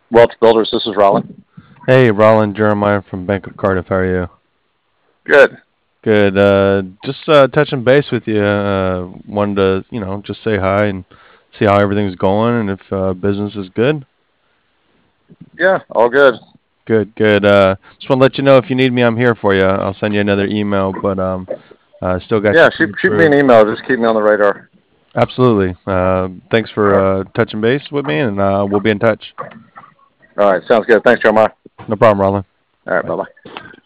Welch Builders, this is Rollin. Hey, Roland Jeremiah from Bank of Cardiff. How are you? Good. Good. Just touching base with you. Wanted to, just say hi and see how everything's going and if business is good. Yeah, all good. Good, good. Just want to let you know if you need me, I'm here for you. I'll send you another email, but still got Yeah, you shoot, coming shoot me through. an email. Just keep me on the radar. Absolutely. Thanks for All right. touching base with me, and we'll be in touch. All right. Sounds good. Thanks, Jeremiah. No problem, Roland. All right. Bye. Bye bye.